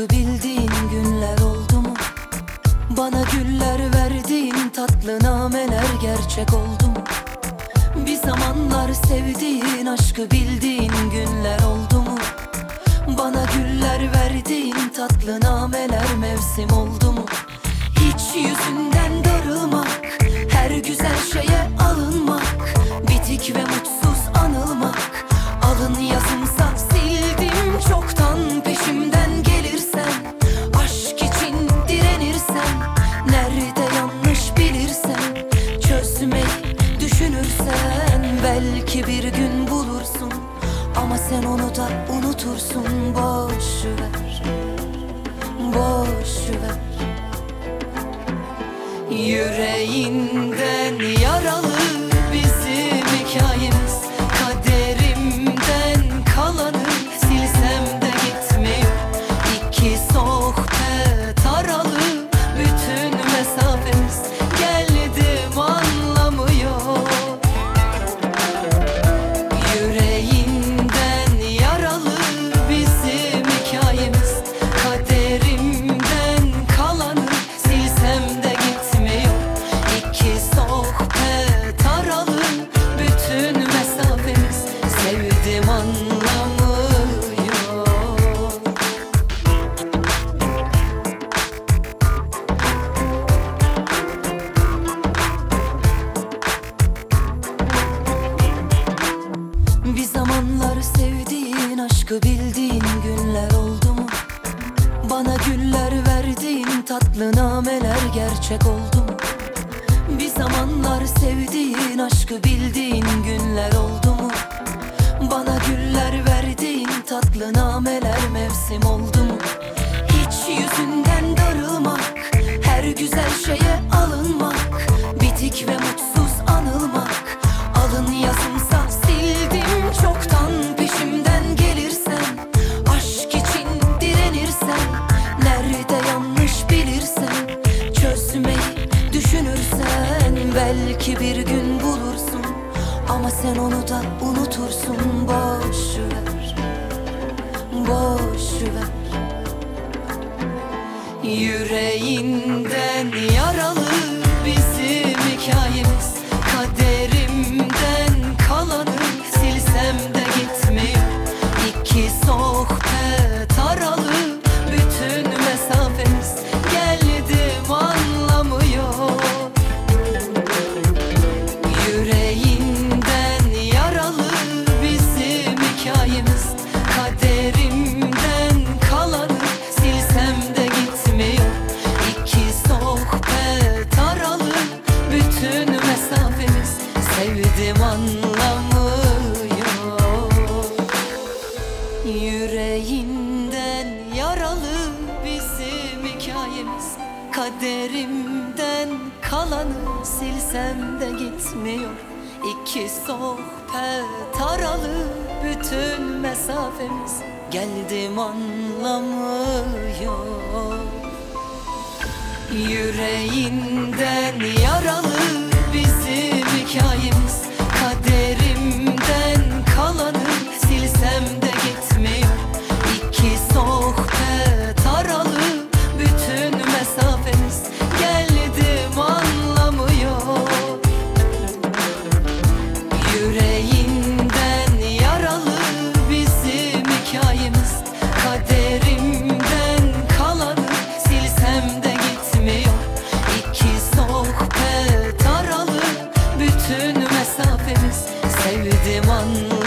aşkı bildiğin günler oldu mu? Bana güller verdiğin tatlı nameler gerçek oldu mu? Bir zamanlar sevdiğin aşkı bildiğin günler oldu mu? Bana güller verdiğin tatlı nameler mevsim oldu mu? Hiç yüzünden darılmak, her güzel şeye alınmak, bitik ve mutsuz anılmak, alın yazımsa sildim çoktan. Peşimden gelirsen, aşk için direnirsen, nerede yanlış bilirsen, çözmeyi düşünürsen, belki bir gün bulursun ama sen onu da unutursun. Boş ver, boş ver. Yüreğinden yaralı bizim hikayemiz, kaderimden kalanı silsem de gitmiyor. İki sohbet aralı bütün mesafemiz, geldim anlamıyor. Yüreğinden yaralı bizim hikayemiz, kaderimden kalanı silsem de gitmiyor. İki sohbet aralı bütün mesafemiz, sevdim anlamıyor. Bir zamanlar sevdiğin aşkı bildiğin günler oldu mu? Bana güller verdiğin tatlı nameler gerçek oldu mu? Bir zamanlar sevdiğin aşkı bildiğin günler oldu mu? Bana güller verdiğin tatlı nameler mevsim oldu mu? Hiç yüzünden darılmak, her güzel şeye alınmak, bitik ve mutsuz anılmak, alın yazımsa sildim çoktan. Peşimden gelirsen, aşk için direnirsen, nerede yanlış bilirsen, çözmeyi düşünürsen, belki bir gün bulursun ama sen onu da unutursun. Boş ver, boş ver. Yüreğinden yaralı bizim hikayemiz, kaderimden kalanı silsem de gitmiyor. İki sohbet aralı bütün mesafemiz, geldim anlamıyor. Yüreğinden yaralı bizim hikayemiz, kaderimden kalanı silsem de gitmiyor. İki sohbet aralı bütün mesafemiz, sevdim anlamıyor. Yüreğinden yaralı bizim hikayemiz, kaderimden kalanı silsem de gitmiyor. İki sohbet aralı bütün mesafemiz, geldim anlamıyor. Yüreğinden yaralı bizim hikayemiz, kaderimden kalanı silsem de gitmiyor. İki sohbet aralı bütün mesafemiz, geldim anlamıyor. Yüreğinden yaralı bizim hikayemiz, kaderimden kalanı silsem de gitmiyor. İki sohbet aralı bütün mesafemiz, sevdim anlamıyor.